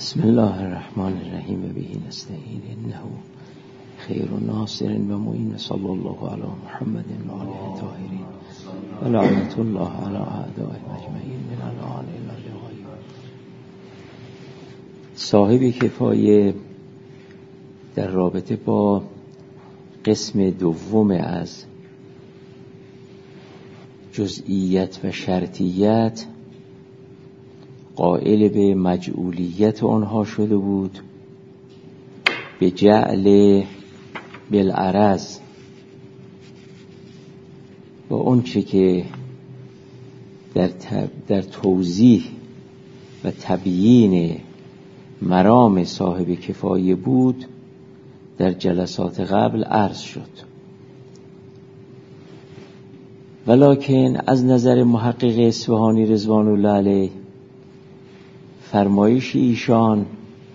بسم الله الرحمن الرحیم و به نستعین انه خیر ناصر و معین صلی الله علی محمد و آله الطاهرین و لعنت الله علی اعدائهم اجمعین من الان الی الغایب. صاحب کفایه در رابطه با قسم دوم از جزئیت و شرطیت قائل به مجعولیت آنها شده بود، به جعل بالعرض و اون چه که در توضیح و تبیین مرام صاحب کفایه بود در جلسات قبل عرض شد. ولکن از نظر محقق اصفهانی رضوان الله علیه فرمایش ایشان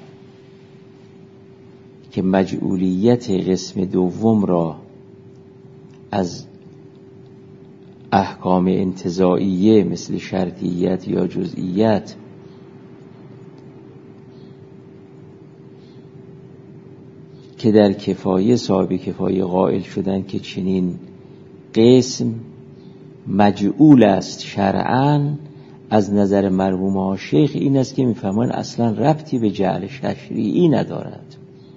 که مجعولیت قسم دوم را از احکام انتزاعیه مثل شرطیت یا جزئیت که در کفایه صاحب کفایه قائل شدن که چنین قسم مجعول است شرعاً، از نظر مرحوم ها شیخ این است که میفهمن اصلا ربطی به جعل تشریعی ندارد.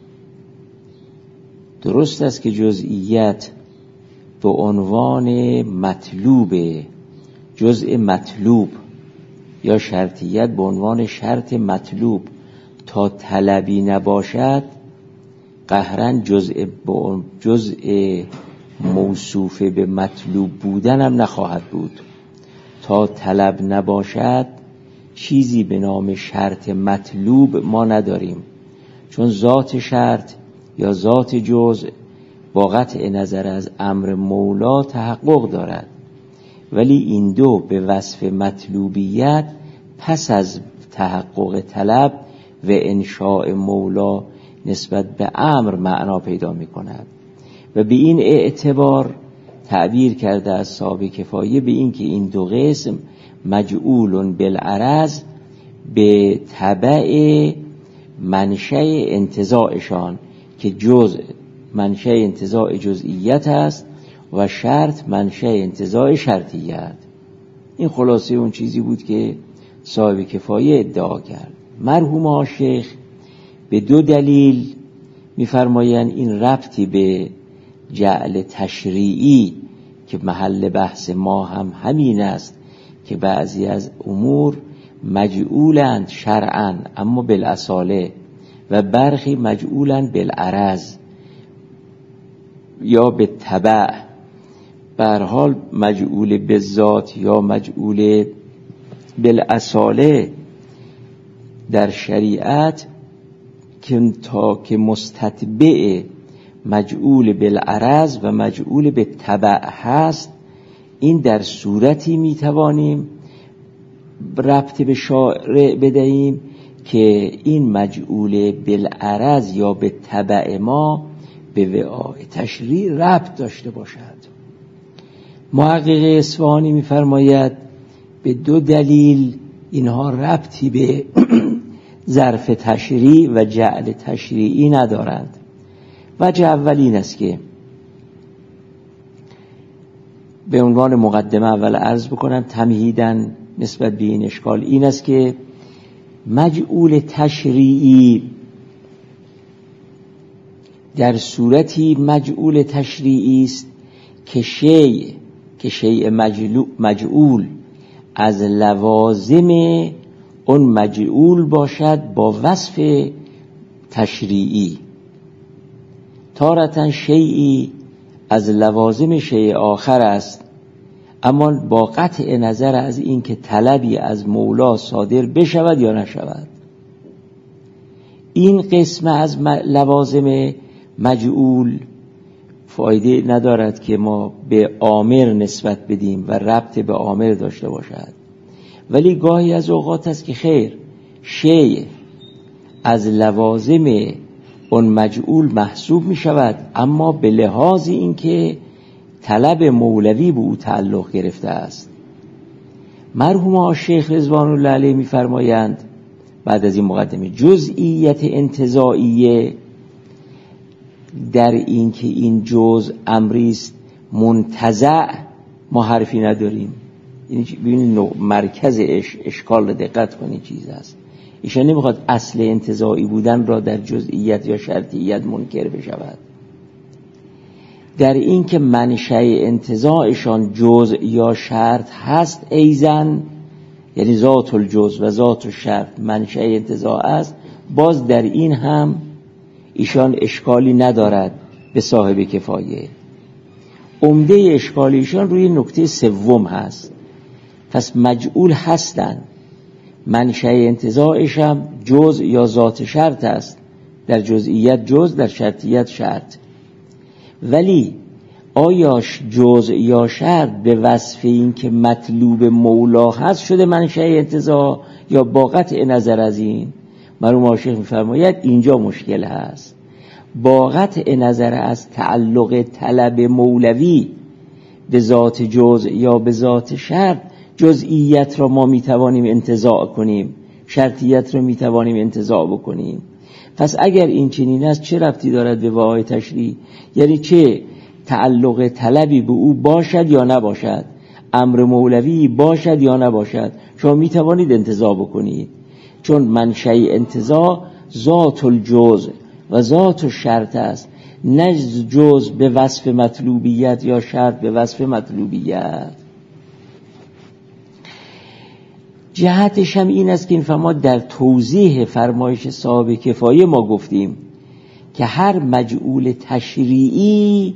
درست است که جزئیت به عنوان مطلوب جزء مطلوب یا شرطیت به عنوان شرط مطلوب تا طلبی نباشد قهرن جزء موصوف به مطلوب بودن هم نخواهد بود. تا طلب نباشد چیزی به نام شرط مطلوب ما نداریم، چون ذات شرط یا ذات جزء با قطع نظر از امر مولا تحقق دارد، ولی این دو به وصف مطلوبیت پس از تحقق طلب و انشاء مولا نسبت به امر معنا پیدا می کند و به این اعتبار تعبیر کرده از صاحب کفایه به این که این دو قسم مجعول بالعرض به تبع منشأ انتزاعشان که جزء منشأ انتزاع جزئیت است و شرط منشأ انتزاع شرطیت. این خلاصه اون چیزی بود که صاحب کفایه ادعا کرد. مرحوم شیخ به دو دلیل می‌فرمایند این ربطی به جعل تشریعی که محل بحث ما هم همین است که بعضی از امور مجعولند شرعاً اما بالاصاله و برخی مجعولند بالعرض یا به تبع، به هر حال مجعول بالذات یا مجعول بالاصاله در شریعت که مستتبع مجعول بالعرض و مجعول به تبع هست، این در صورتی میتوانیم ربط به شارع بدهیم که این مجعول بالعرض یا به تبع ما به وعاء تشریع ربط داشته باشد. محقق اصفهانی میفرماید به دو دلیل اینها ربطی به ظرف تشریع و جعل تشریعی ندارند. وجه اول این است که به عنوان مقدمه اول عرض بکنم تمهیداً نسبت به این اشکال این است که مجعول تشریعی در صورتی مجعول تشریعی است که شیء مجعول از لوازم اون مجعول باشد با وصف تشریعی، تارتاً شیئی از لوازم شیء آخر است اما با قطع نظر از این که طلبی از مولا صادر بشود یا نشود. این قسم از لوازم مجعول فایده ندارد که ما به آمر نسبت بدیم و ربط به آمر داشته باشد، ولی گاهی از اوقات است که خیر شیء از لوازم اون مجعول محسوب می شود اما به لحاظ این که طلب مولوی به او تعلق گرفته است. مرحوم شیخ رضوان الله علیه می فرمایند بعد از این مقدمه جزئیت انتزاعیه در این که این جزء امریست منتزع ما حرفی نداریم. یعنی ببینید مرکز اشکال رو دقت کنید چیز است. ایشان نمیخواد اصل انتزاعی بودن را در جزئیت یا شرطیت منکر بشود. در این که منشأ انتزاعشان جزء یا شرط هست ایزن، یعنی ذات الجزء و ذات الشرط منشأ انتزاع است، باز در این هم ایشان اشکالی ندارد به صاحب کفایه. عمده اشکال ایشان روی نکته سوم هست. پس مجعول هستند، منشأ انتزاعش هم جزء یا ذات شرط است، در جزئیت جزء، در شرطیت شرط. ولی آیا جزء یا شرط به وصف این که مطلوب مولا هست شده منشأ انتزاع، یا با قطع نظر از این؟ مرحوم عاشق می‌فرماید اینجا مشکل هست. با قطع نظر از تعلق طلب مولوی به ذات جزء یا به ذات شرط، جزئیت را ما میتوانیم انتزاع کنیم، شرطیت را میتوانیم انتزاع بکنیم. پس اگر این چنین است چه ربطی دارد به واقع تشریع؟ یعنی چه تعلق طلبی به او باشد یا نباشد، امر مولوی باشد یا نباشد، شما میتوانید انتزاع بکنید. چون منشأ انتزاع ذات الجزء و ذات الشرط است، نه جزء به وصف مطلوبیت یا شرط به وصف مطلوبیت. جهتش هم این است که این فرما در توضیح فرمایش صاحب کفایه ما گفتیم که هر مجعول تشریعی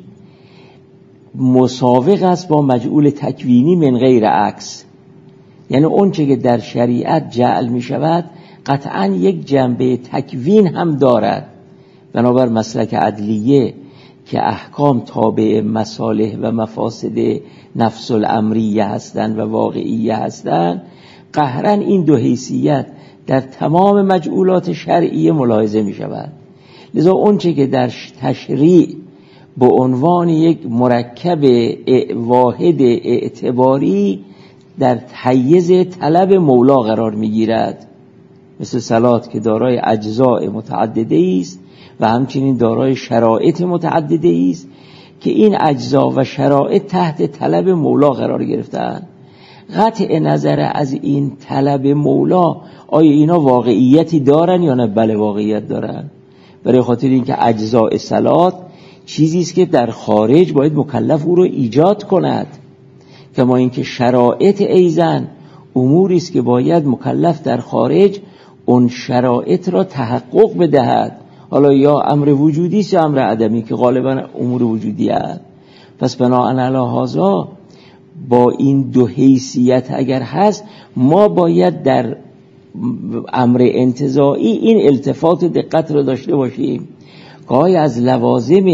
مساوق است با مجعول تکوینی من غیر عکس. یعنی اون چه که در شریعت جعل می شود قطعا یک جنبه تکوین هم دارد. بنابر مسلک عدلیه که احکام تابع مصالح و مفاسد نفس الامریه هستند و واقعیه هستند، قهرا این دو حیثیت در تمام مجعولات شرعیه ملاحظه می شود. لذا اون چه که در تشریع به عنوان یک مرکب واحد اعتباری در حیز طلب مولا قرار می گیرد، مثل صلات که دارای اجزاء متعدده است و همچنین دارای شرایط متعدده است که این اجزا و شرایط تحت طلب مولا قرار گرفتند. قطع نظر از این طلب مولا، آیا اینا واقعیتی دارن یا نه؟ بله واقعیت دارن. برای خاطر اینکه اجزاء صلات چیزی است که در خارج باید مکلف او رو ایجاد کند، کما اینکه شرایط ایزن اموری است که باید مکلف در خارج اون شرایط را تحقق بدهد، حالا یا امر وجودی است یا امر عدمی که غالبا امور وجودی است. پس بناء علی هذا با این دو حیثیت اگر هست، ما باید در امر انتزاعی این التفات و دقت را داشته باشیم که آیا از لوازم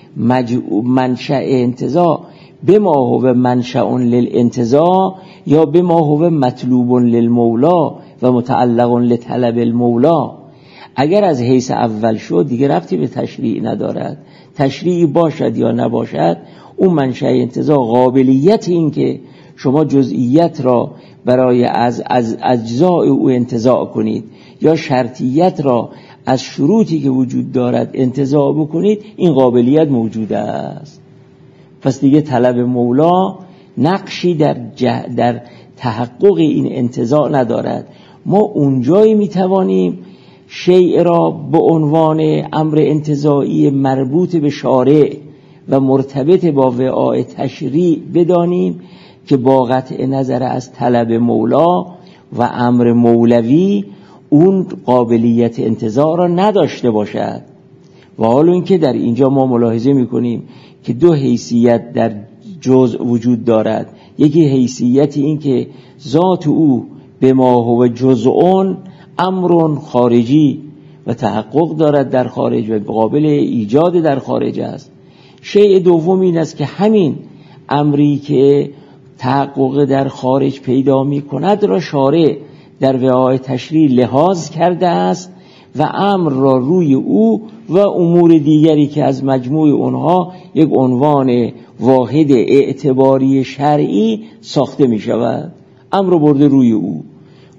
منشأ انتزاع بما هو منشأ للانتزاع یا بما هو مطلوب للمولا و متعلق لطلب المولا. اگر از حیث اول شد دیگه ربطی به تشریع ندارد، تشریعی باشد یا نباشد، اون منشأ انتزاع قابلیت این که شما جزئیت را برای از اجزاء او انتزاع کنید یا شرطیت را از شروطی که وجود دارد انتزاع بکنید، این قابلیت موجود است. پس دیگه طلب مولا نقشی در تحقق این انتزاع ندارد. ما اونجایی میتوانیم شیء را به عنوان امر انتزاعی مربوط به شارع و مرتبط با وعاء تشریع بدانیم که با قطع نظر از طلب مولا و امر مولوی اون قابلیت انتزاع را نداشته باشد. و حالا اینکه در اینجا ما ملاحظه میکنیم که دو حیثیت در جزء وجود دارد. یکی حیثیت این که ذات او به ما هو جزء امر خارجی و تحقق دارد در خارج و قابل ایجاد در خارج است. شیء دوم این است که همین امری که تحقق در خارج پیدا می کند را شارع در وعاء تشریع لحاظ کرده است و امر را روی او و امور دیگری که از مجموع اونها یک عنوان واحد اعتباری شرعی ساخته می شود، امر را برده روی او.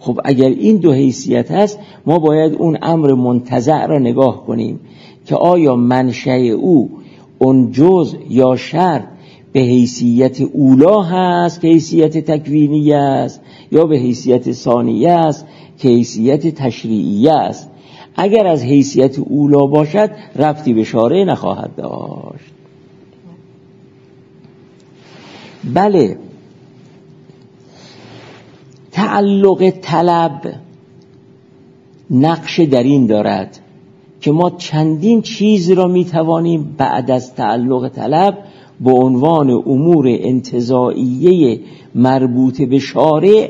خب اگر این دو حیثیت هست، ما باید اون امر منتزع را نگاه کنیم که آیا منشأ او اون جزء یا شرط به حیثیت اولا هست که حیثیت تکوینی است، یا به حیثیت ثانیه است که حیثیت تشریعیه است. اگر از حیثیت اولا باشد ربطی به شارع نخواهد داشت. بله، تعلق طلب نقش در این دارد که ما چندین چیز را میتوانیم بعد از تعلق طلب به عنوان امور انتزاعیه مربوط به شارع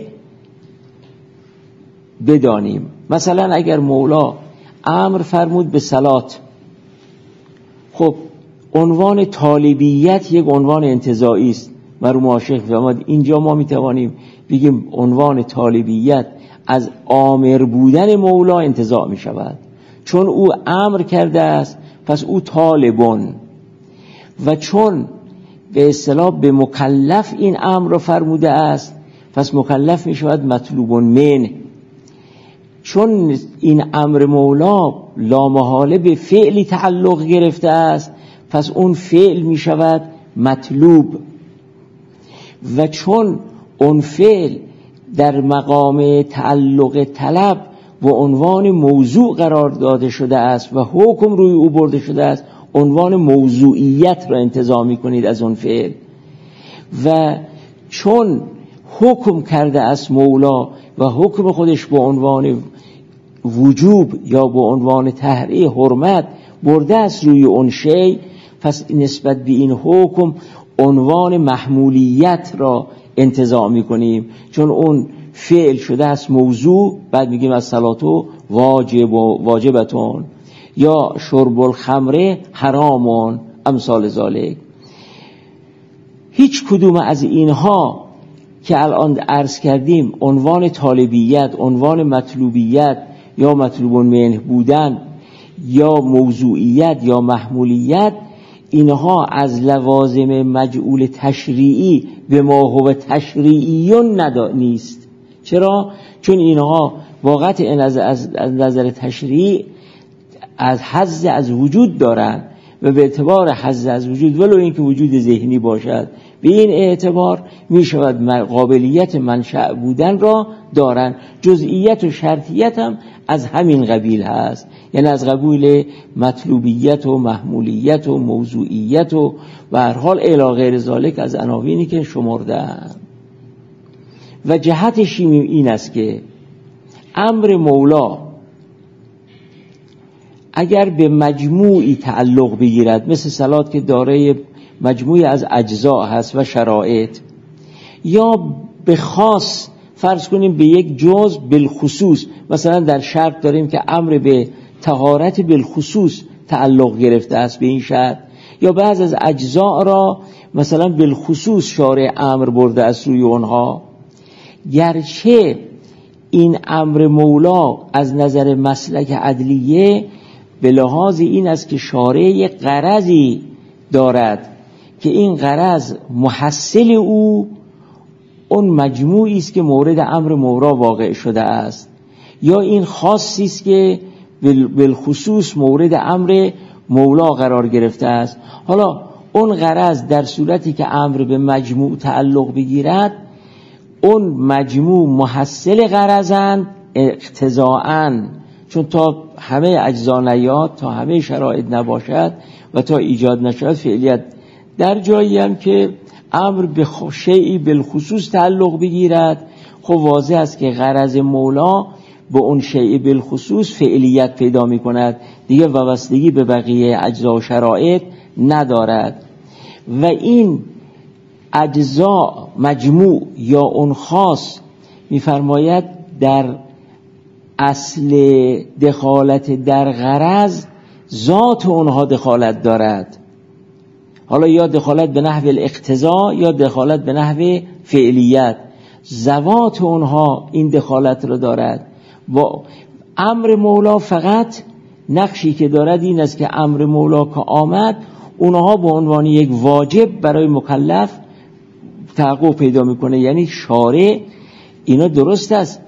بدانیم. مثلا اگر مولا امر فرمود به صلات، خب عنوان طالبیت یک عنوان انتزاعی است. مرحوم عاشق فرمود اینجا ما میتوانیم بگیم عنوان طالبیت از آمر بودن مولا انتزاع می شود، چون او امر کرده است پس او طالبون، و چون به اصطلاح به مکلف این امر را فرموده است پس مکلف می شود مطلوبون من. چون این امر مولا لامحاله به فعلی تعلق گرفته است پس اون فعل می شود مطلوب، و چون اون فعل در مقام تعلق طلب و عنوان موضوع قرار داده شده است و حکم روی او برده شده است، عنوان موضوعیت را انتزاع می‌کنید از اون فعل. و چون حکم کرده است مولا و حکم خودش به عنوان وجوب یا به عنوان تحریه حرمت برده است روی اون شی، پس نسبت به این حکم عنوان محمولیت را انتزاع می‌کنیم، چون اون فعل شده است موضوع. بعد میگیم از صلاتو واجبتون یا شرب الخمر حرامون امثال ذالک. هیچ کدوم از اینها که الان عرض کردیم، عنوان طالبیت، عنوان مطلوبیت یا مطلوبون منه بودن یا موضوعیت یا محمولیت، اینها از لوازم مجعول تشریعی به ما هو تشریعیون نیست. چرا؟ چون اینها واقعا از نظر تشریع از حظ از وجود دارند و به اعتبار حظ از وجود ولو اینکه وجود ذهنی باشد، به این اعتبار می شود قابلیت منشأ بودن را دارند. جزئیت و شرطیت هم از همین قبیل هست، یعنی از قبیل مطلوبیت و محمولیت و موضوعیت و هر حال الی غیر ذالک از عناوینی که شمردن. و جهتش این است که امر مولا اگر به مجموعی تعلق بگیرد، مثل صلات که دارای مجموعی از اجزاء هست و شرایط، یا به خاص فرض کنیم به یک جزء بالخصوص، مثلا در شرط داریم که امر به طهارت بالخصوص تعلق گرفته است به این شرط، یا بعض از اجزاء را مثلا بالخصوص شارع امر برده است روی اونها، گرچه این امر مولا از نظر مسلک عدلیه به لحاظ این است که شارع یک غرضی دارد که این غرض محصل او اون مجموعی است که مورد امر مولا واقع شده است، یا این خاصی است که بالخصوص مورد امر مولا قرار گرفته است. حالا اون غرض در صورتی که امر به مجموع تعلق بگیرد، اون مجموع محصل غرضند اقتضاءً، چون تا همه اجزا نیاد، تا همه شرایط نباشد و تا ایجاد نشود فعلیت. در جایی هم که امر به شیئی بالخصوص تعلق بگیرد، خب واضح است که غرض مولا به اون شیء بالخصوص فعلیت پیدا می کند، دیگه وابستگی به بقیه اجزا و شرایط ندارد. و این اجزا مجموع یا اون خاص می‌فرماید در اصل دخالت در غرض ذات اونها دخالت دارد، حالا یا دخالت به نحو الاقتضا یا دخالت به نحو فعلیت، ذوات اونها این دخالت رو دارد. و امر مولا فقط نقشی که دارد این است که امر مولا که آمد، اونها به عنوان یک واجب برای مکلف تحقق پیدا میکنه. یعنی شارع اینا درست است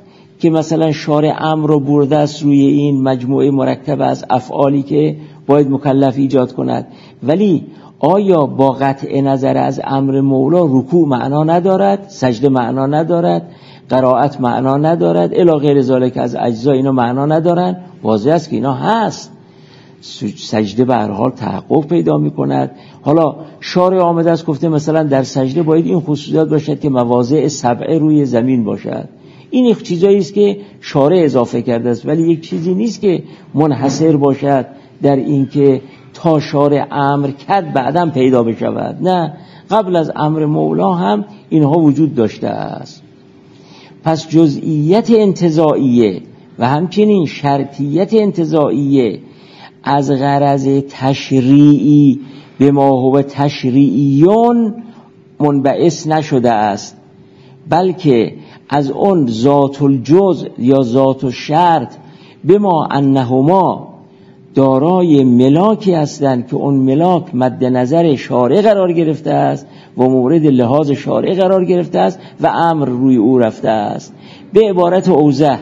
که مثلا شارع امر رو برده است روی این مجموعه مرکب از افعالی که باید مکلف ایجاد کند. ولی آیا با قطع نظر از امر مولا رکوع معنا ندارد، سجده معنا ندارد، قرائت معنا ندارد، الی غیر ذالک از اجزا اینا معنا ندارن؟ واضح است که اینا هست. سجده به هر حال تحقق پیدا می‌کند. حالا شارع آمده است گفته مثلا در سجده باید این خصوصیات باشد که مواضع سبعه روی زمین باشد. این یک چیزایی است که شارع اضافه کرده است، ولی یک چیزی نیست که منحصر باشد در این که تا شارع امر کرد بعداً پیدا بشود. نه، قبل از امر مولا هم اینها وجود داشته است. پس جزئیت انتزاعیه و همچنین شرطیت انتزاعیه از غرض تشریعی به ما هو تشریعیون منبعث نشده است، بلکه از اون ذات الجزء یا ذات الشرط به ما انهما دارای ملاکی هستند که اون ملاک مد نظر شارع قرار گرفته است و مورد لحاظ شارع قرار گرفته است و امر روی او رفته است. به عبارت اوضح،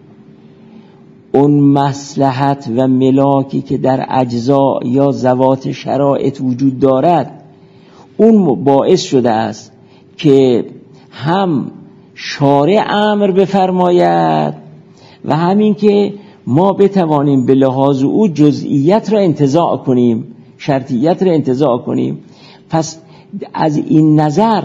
اون مصلحت و ملاکی که در اجزا یا ذوات شرایط وجود دارد، اون باعث شده است که هم شارع امر بفرماید و همین که ما بتوانیم به لحاظ او جزئیت را انتزاع کنیم، شرطیت را انتزاع کنیم. پس از این نظر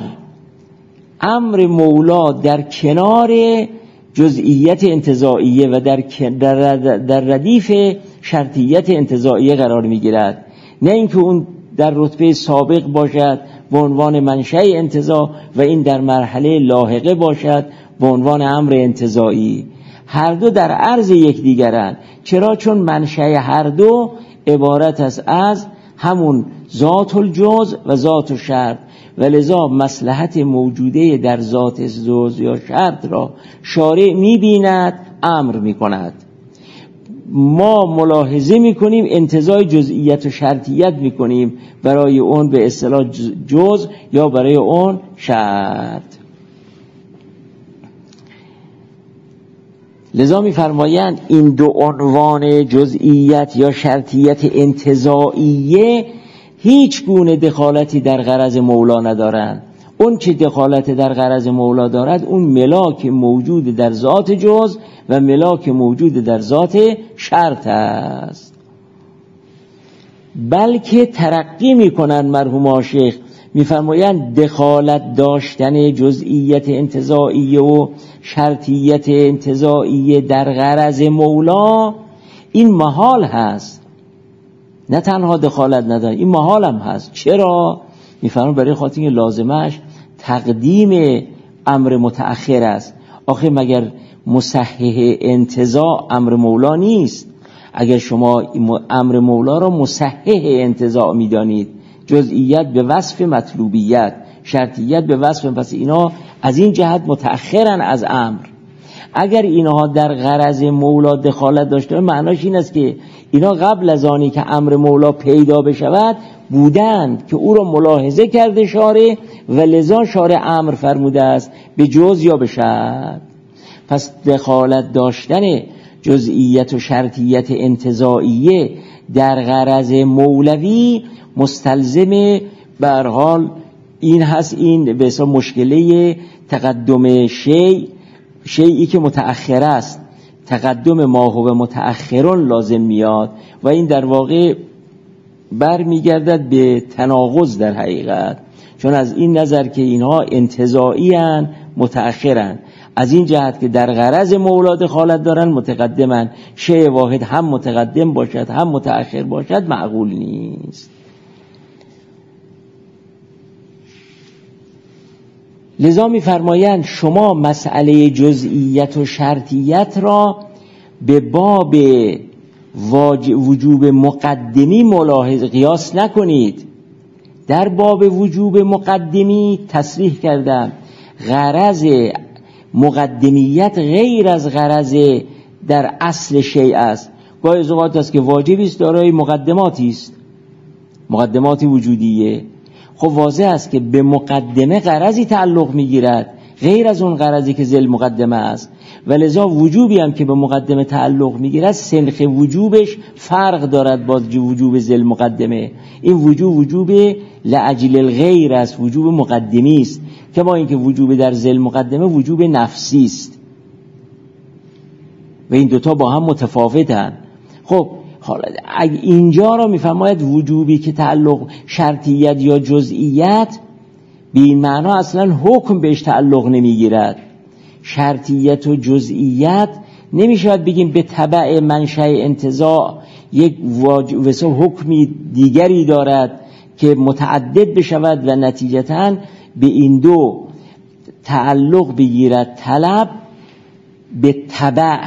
امر مولا در کنار جزئیت انتزاعیه و در ردیف شرطیت انتزاعیه قرار میگیرد، نه اینکه اون در رتبه سابق باشد به عنوان منشأ انتزاع و این در مرحله لاحقه باشد به عنوان امر انتزاعی. هر دو در عرض یکدیگرند. چرا؟ چون منشأ هر دو عبارت است از همون ذات الجزء و ذات الشرط و لذا مصلحت موجوده در ذات جزء یا شرط را شارع می‌بیند، امر می‌کند. ما ملاحظه می‌کنیم انتزاع جزئیت و شرطیت می‌کنیم برای اون به اصطلاح جزء یا برای اون شرط. لذا می‌فرمایند این دو عنوان جزئیت یا شرطیت انتزاعیه هیچ گونه دخالتی در غرض مولا ندارند. اون چه دخالت در غرض مولا دارد اون ملاک موجود در ذات جزء و ملاک موجود در ذات شرط است. بلکه ترقی میکنن مرحوم عاشق، میفرمایند دخالت داشتن جزئیت انتزاعیه و شرطیت انتزاعیه در غرض مولا این محال هست. نه تنها دخالت نداره، این محال هم هست. چرا؟ میفرمایند برای خاطر این لازمش تقدیم امر متأخر است. آخه مگر مصحح انتزاع امر مولا نیست؟ اگر شما امر مولا را مصحح انتزاع میدانید، جزئیت به وصف مطلوبیت، شرطیت به وصف، پس اینا از این جهت متأخرن از امر. اگر اینها در غرض مولا دخالت داشته معناش این است که اینا قبل از آنی که امر مولا پیدا بشود بودند که او را ملاحظه کرده شارع و لذا شارع امر فرموده است به جز یا به شرط. پس دخالت داشتن جزئیت و شرطیت انتزاعیه در غرض مولوی مستلزم به هر حال این هست، این به حساب مشکله تقدم شیئی که متأخر است، تقدم ما هو متأخرون لازم میاد و این در واقع برمیگردد به تناقض در حقیقت، چون از این نظر که اینها انتزاعی ان متأخرن، از این جهت که در غرض مولا دخالت دارن متقدمن، شیء واحد هم متقدم باشد هم متأخر باشد معقول نیست. لذا می‌فرمایند شما مسئله جزئیت و شرطیت را به باب وجوب مقدمی ملاحظ قیاس نکنید. در باب وجوب مقدمی تصریح کردم غرض مقدمیت غیر از غرض در اصل شیء است. گاهی از اوقات است که واجبی است دارای مقدماتی است، مقدمات وجودیه. خب واضح است که به مقدمه غرضی تعلق میگیرد، غیر از اون غرضی که ذل مقدمه است، و لذا وجوبی هم که به مقدمه تعلق میگیرد سنخ وجوبش فرق دارد با وجوب ذل مقدمه. این وجوب لاجل الغیر است، وجوب مقدمی است، که با اینکه وجوب در ذل مقدمه وجوب نفسی است و این دوتا با هم متفاوتن. خب حالا اینجا را میفرماید وجوبی که تعلق شرطیت یا جزئیت، به این معنا اصلا حکم بهش تعلق نمیگیرد. شرطیت و جزئیت نمیشود بگیم به تبع منشأ انتزاع یک حکمی دیگری دارد که متعدد بشود و نتیجتاً به این دو تعلق بگیرد. طلب به تبع،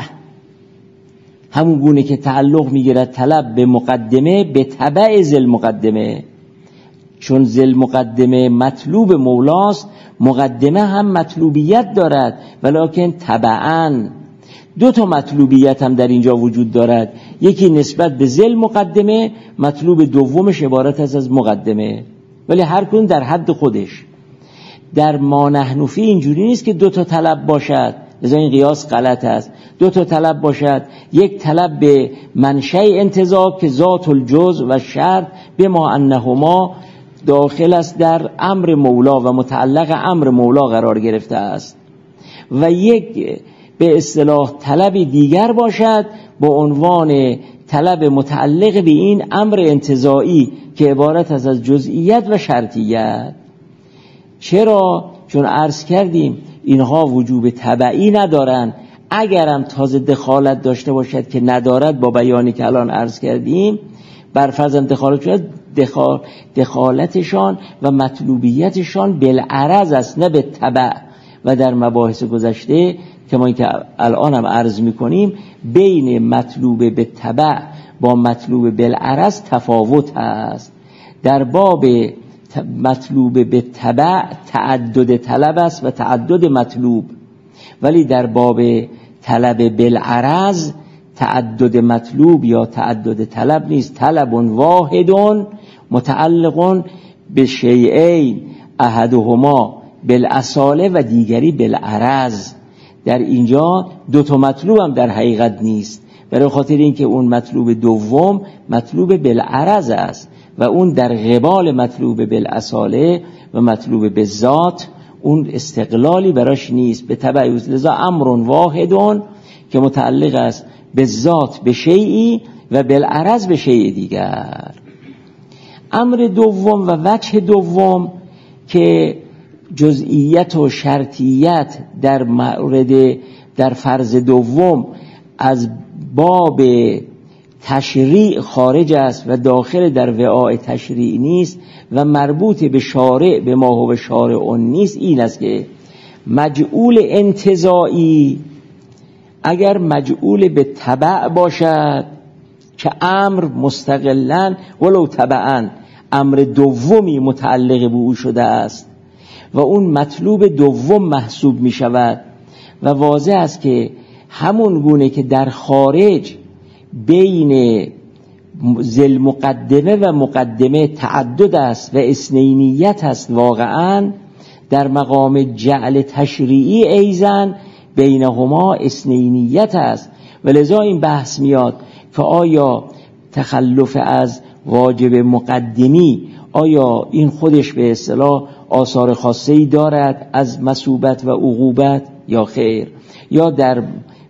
همون گونه که تعلق میگیرد طلب به مقدمه به تبع ذل مقدمه، چون ذل مقدمه مطلوب مولاست، مقدمه هم مطلوبیت دارد ولکن تبعاً. دو تا مطلوبیت هم در اینجا وجود دارد، یکی نسبت به ذل مقدمه، مطلوب دومش عبارت از مقدمه، ولی هر کدوم در حد خودش. در ما نحن فیه اینجوری نیست که دو تا طلب باشد، لذا این قیاس غلط است. دو تا طلب باشد، یک طلب به منشأ انتزاع که ذات الجزء و شرط به ما انهما داخل است در امر مولا و متعلق امر مولا قرار گرفته است، و یک به اصطلاح طلب دیگر باشد با عنوان طلب متعلق به این امر انتزاعی که عبارت از جزئیت و شرطیت. چرا؟ چون عرض کردیم اینها وجوب تبعی ندارن، اگرم تازه دخالت داشته باشد که ندارد با بیانی که الان عرض کردیم، بر فرض دخالت شد، دخالتشان و مطلوبیتشان بالعرض است نه به تبع. و در مباحث گذشته که ما این که الان هم عرض میکنیم بین مطلوب به تبع با مطلوب بالعرض تفاوت هست. در باب مطلوب به تبع تعدد طلب است و تعدد مطلوب، ولی در باب طلب بالعرض تعدد مطلوب یا تعدد طلب نیست. طلب واحد متعلق به شیئین احدهما بالاصاله و دیگری بالعرض. در اینجا دو تا مطلوب هم در حقیقت نیست، برای خاطر اینکه اون مطلوب دوم مطلوب بالعرض است و اون در قبال مطلوب بالاصاله و مطلوب بالذات اون استقلالی براش نیست. به تبع لذا امر واحد که متعلق است به ذات به شیئی و بالعرض به شیء دیگر. امر دوم و وجه دوم که جزئیت و شرطیت در مورد در فرض دوم از باب تشریع خارج است و داخل در وعاء تشریع نیست و مربوط به شارع به ما هو شارع نیست، این است که مجعول انتزاعی اگر مجعول به تبع باشد که امر مستقلاً ولو تبعاً امر دومی متعلق به او شده است و اون مطلوب دوم محسوب می شود، و واضح است که همون گونه که در خارج بین ذل مقدمه و مقدمه تعدد است و اثنینیت است، واقعا در مقام جعل تشریعی ایزن بینهما اثنینیت است. و لذا این بحث میاد که آیا تخلف از واجب مقدمی آیا این خودش به اصطلاح آثار خاصه‌ای دارد از مثوبت و عقوبت یا خیر، یا در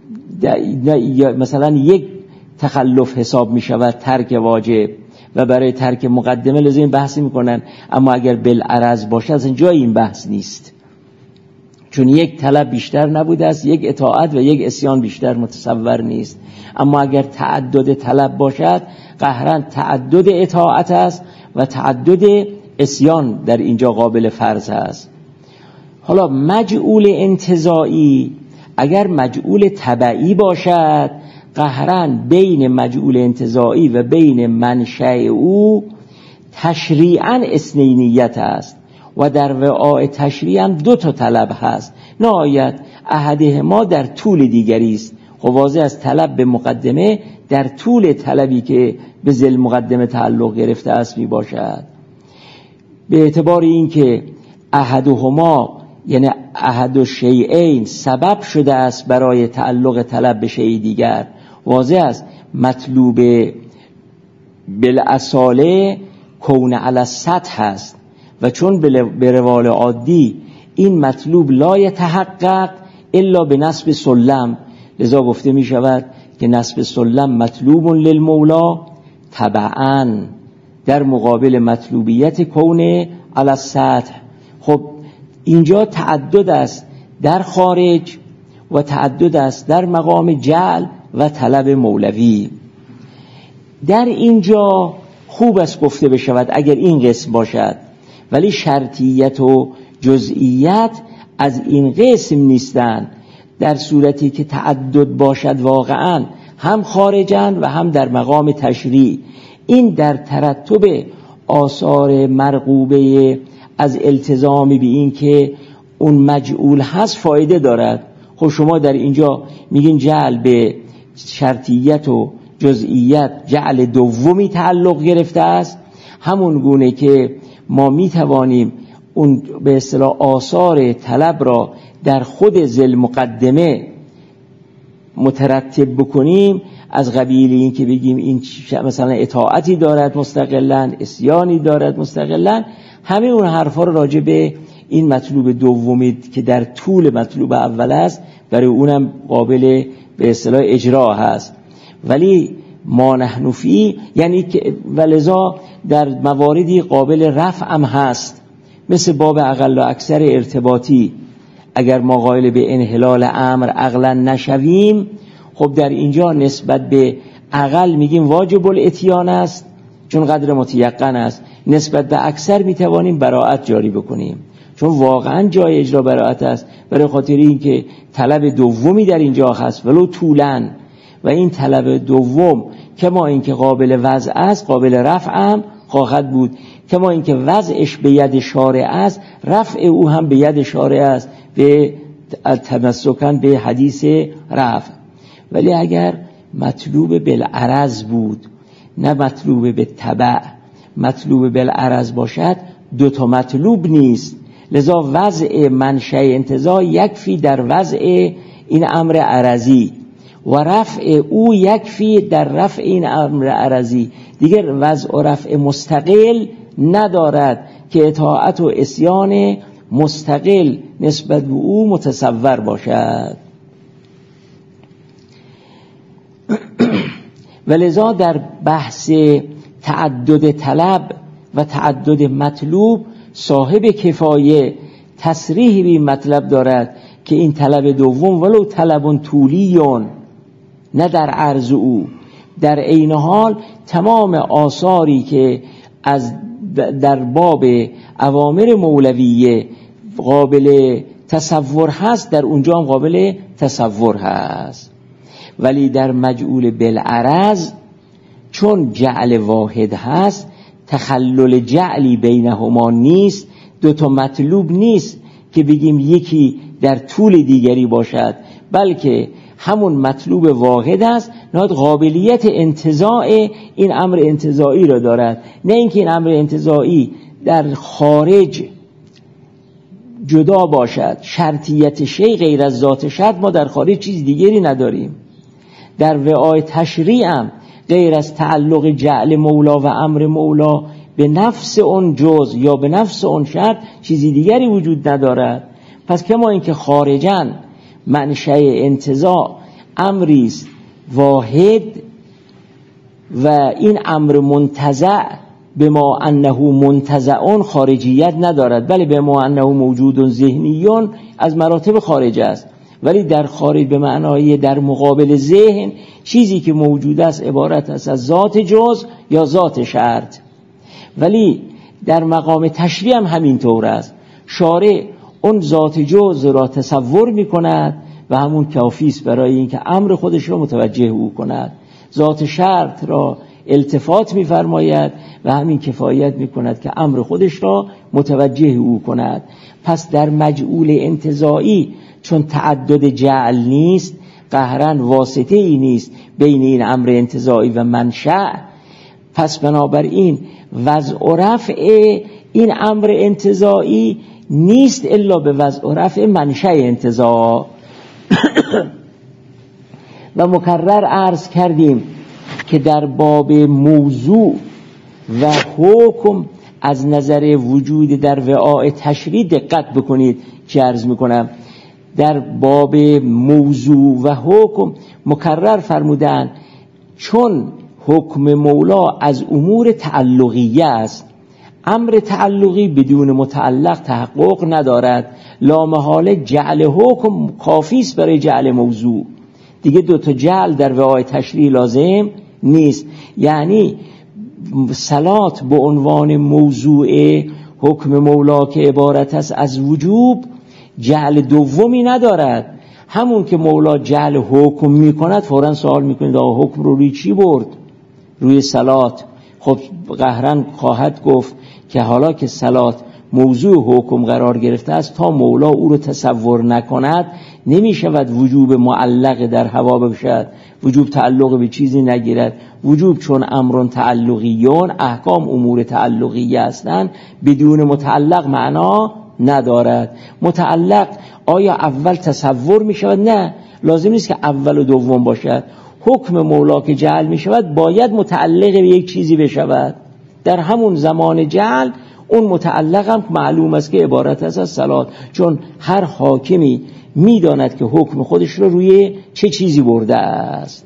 مثلا یک تخلف حساب می شود ترک واجب و برای ترک مقدمه لازم این بحثی میکنن. اما اگر بالعرض باشه اصلا جای این بحث نیست، چون یک طلب بیشتر نبوده است، یک اطاعت و یک عصیان بیشتر متصور نیست. اما اگر تعدد طلب باشد قهرن تعدد اطاعت است و تعدد عصیان در اینجا قابل فرض است. حالا مجعول انتزاعی اگر مجعول تبعی باشد قهرن بین مجعول انتزاعی و بین منشأ او تشریعاً اثنینیت است و در وعاء تشریع هم دو تا طلب هست، نهایت احدهما در طول دیگری است. خب واضح از طلب به مقدمه در طول طلبی که به ذل مقدمه تعلق گرفته است می باشد، به اعتبار این که احدهما یعنی احد الشیئین سبب شده است برای تعلق طلب به شیء دیگر. واضح است مطلوب بالاصاله کون علی السطح است و چون به روال عادی این مطلوب لا یتحقق الا به نصب سلم، لذا گفته می شود که نصب سلم مطلوب للمولا تبعاً در مقابل مطلوبیت کون علی السطح. خب اینجا تعدد است در خارج و تعدد است در مقام جعل و طلب مولوی. در اینجا خوب است گفته بشود اگر این قسم باشد، ولی شرطیت و جزئیت از این قسم نیستند. در صورتی که تعدد باشد واقعا هم خارجن و هم در مقام تشریع، این در ترتب آثار مرغوبه از التزام به این که اون مجعول هست فایده دارد. خب شما در اینجا میگین جعل به شرطیت و جزئیت جعل دومی تعلق گرفته است، همون گونه که ما میتوانیم اون به اصطلاح آثار طلب را در خود ذل مقدمه مترتب بکنیم، از قبیل این که بگیم این مثلا اطاعتی دارد مستقلاً، اسیانی دارد مستقلاً، همه اون حرفا رو راجع به این مطلوب دومی که در طول مطلوب اول است برای اونم قابل به اصطلاح اجرا هست. ولی ما نحن فی یعنی که ولذا در مواردی قابل رفع هم هست، مثل باب اقل و اکثر ارتباطی. اگر ما قائل به انحلال امر عقلا نشویم، خب در اینجا نسبت به اقل میگیم واجب الاتیان است چون قدر متیقن است، نسبت به اکثر میتوانیم براءت جاری بکنیم چون واقعا جای اجرا براءت است، برای خاطر اینکه طلب دومی در اینجا هست ولو طولن، و این طلب دوم کما اینکه قابل وضع است قابل رفع هم خواهد بود، کما اینکه وضعش به ید شارع است رفع او هم به ید شارع است به تمسکن به حدیث رفع. ولی اگر مطلوب بالعرض بود نه مطلوب به تبع، مطلوب بالعرض باشد دوتا مطلوب نیست، لذا وضع منشأ انتزاع یکفی در وضع این امر عرضی و رفع او یکفی در رفع این امر عرضی، دیگر وضع و رفع مستقل ندارد که اطاعت و عصیان مستقل نسبت به او متصور باشد. ولذا در بحث تعدد طلب و تعدد مطلوب صاحب کفایه تصریح به مطلب دارد که این طلب دوم ولو طلب طولیون نه در عرض او، در عین حال تمام آثاری که از در باب اوامر مولویه قابل تصور هست در اونجا هم قابل تصور هست. ولی در مجعول بالعرض چون جعل واحد هست تخلل جعلی بینهما نیست، دوتا مطلوب نیست که بگیم یکی در طول دیگری باشد، بلکه همون مطلوب واحد است، نهاد قابلیت انتزاع این امر انتزاعی را دارد، نه اینکه این امر انتزاعی در خارج جدا باشد. شرطیت شیء غیر از ذات شرط ما در خارج چیز دیگری نداریم. در وعای تشریع هم غیر از تعلق جعل مولا و امر مولا به نفس اون جز یا به نفس اون شرط چیزی دیگری وجود ندارد. پس که ما اینکه خارجاً منشأ انتزاع امری است واحد و این امر منتزع به ما انه منتزعون خارجیت ندارد، بله به ما انه موجود ذهنیون از مراتب خارج است، ولی در خارج به معنای در مقابل ذهن چیزی که موجود است عبارت است از ذات جز یا ذات شرط. ولی در مقام تشریع هم همینطور است، شارع اون ذات جز را تصور می کند و همون کافی است برای اینکه امر خودش را متوجه او کند، ذات شرط را التفات می فرماید و همین کفایت می کند که امر خودش را متوجه او کند. پس در مجعول انتزاعی چون تعدد جعل نیست، قهرن واسطه ای نیست بین این امر انتزاعی و منشأ، پس بنابراین وضع و رفع این امر انتزاعی نیست الا به وضع و رفع منشأ انتزاع. و مکرر عرض کردیم که در باب موضوع و حکم از نظر وجود در وعاء تشریع دقت بکنید که عرض میکنم. در باب موضوع و حکم مکرر فرمودن چون حکم مولا از امور تعلقیه است، امر تعلقی بدون متعلق تحقق ندارد، لا محاله جعل حکم کافی است برای جعل موضوع. دیگه دوتا جعل در وعاء تشریع لازم نیست. یعنی صلات به عنوان موضوع حکم مولا که عبارت است از وجوب جعل دومی ندارد. همون که مولا جعل حکم میکند فوراً سوال میکنید آقا حکم رو روی چی برد؟ روی صلات. خب قهرن خواهد گفت که حالا که صلات موضوع حکم قرار گرفته است تا مولا او رو تصور نکند نمیشود وجوب معلق در هوا باشد، وجوب تعلق به چیزی نگیرد. وجوب چون امرون تعلقیون، احکام امور تعلقیه هستند، بدون متعلق معنا ندارد. متعلق آیا اول تصور می شود؟ نه، لازم نیست که اول و دوم باشد. حکم مولا که جعل می شود باید متعلق به یک چیزی بشود. در همون زمان جعل اون متعلق هم معلوم است که عبارت است از صلات، چون هر حاکمی می داند که حکم خودش رو روی چه چیزی برده است.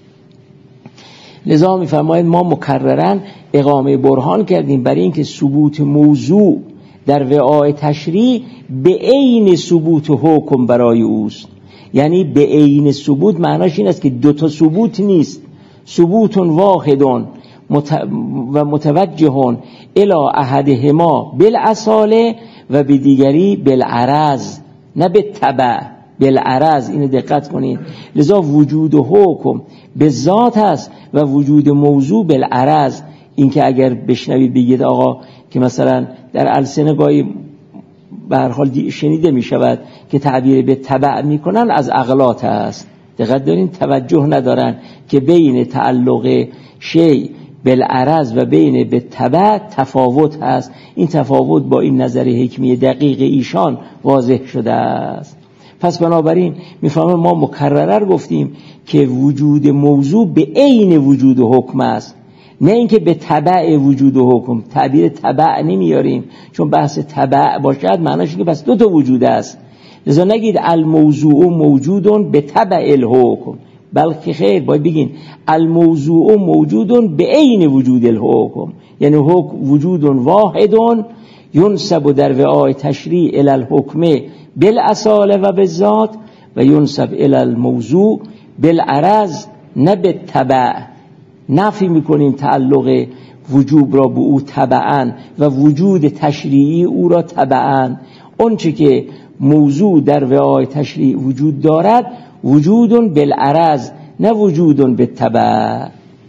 لذا می فرماید ما مکرراً اقامه برهان کردیم برای اینکه ثبوت موضوع در وعاء تشریع به عین ثبوت حکم برای اوست. یعنی به عین ثبوت معناش این است که دوتا ثبوت نیست، ثبوت واحد و متوجه الی احدهما بالاصاله و به دیگری بالعرض، نه به تبع، بالعرض. اینو دقت کنید. لذا وجود حکم به ذات است و وجود موضوع بالعرض. این که اگر بشنوید بگید آقا که مثلا در السنه گاهی به هر حال شنیده می شود که تعبیر به تبع می کنن، از اغلاط است. دقت دارین، توجه ندارن که بین تعلق شیء بالعرض و بین به تبع تفاوت هست. این تفاوت با این نظر حکمی دقیق ایشان واضح شده است. پس بنابراین میفهمم ما مکررر گفتیم که وجود موضوع به عین وجود حکم است، نه اینکه به تبع وجود حکم. تعبیر تبع نمیاریم چون بحث تبع باشد معناش که بس دو تا وجود است. لذا نگید الموضوع موجود به تبع الحکم، بلکه خیر باید بگین الموضوع موجود به عین وجود الحکم. یعنی حکم وجود واحد ینسب در وعاء تشریع الی الحکم بالاصاله و بالذات و ینسب الی الموضوع بالعرض نه بالتبع. نفی میکنیم تعلق وجوب را به او تبعاً و وجود تشریعی او را تبعاً. اون چه که موضوع در وعاء تشریع وجود دارد وجود بالعرض نه وجود بالتبع.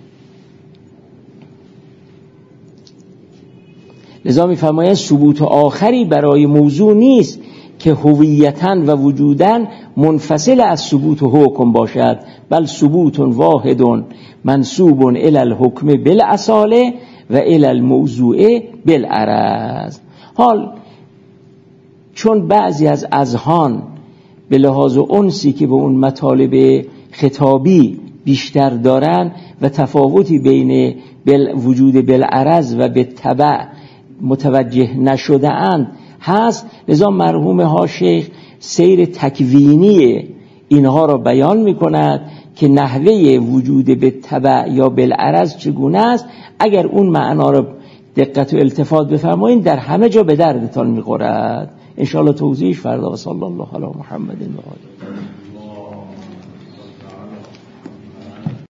لذا میفرمایند ثبوت آخری برای موضوع نیست که هویتاً و وجوداً منفصل از ثبوت حکم باشد، بل ثبوت واحد منسوب الی الحکم بالاصاله و الی الموضوع بالعرض. حال چون بعضی از اذهان به لحاظ انسی که به اون مطالب خطابی بیشتر دارن و تفاوتی بین وجود بالعرض و بالتبع متوجه نشده اند هست، لذا مرحوم ها شیخ سیر تکوینی اینها را بیان می کند که نحوه وجود بالتبع یا بالعرض چگونه است. اگر اون معنا را دقت و التفات بفرمایید در همه جا به دردتان می خورد. انشاءالله توضیحش فردا. و صلی الله علی محمد و آله.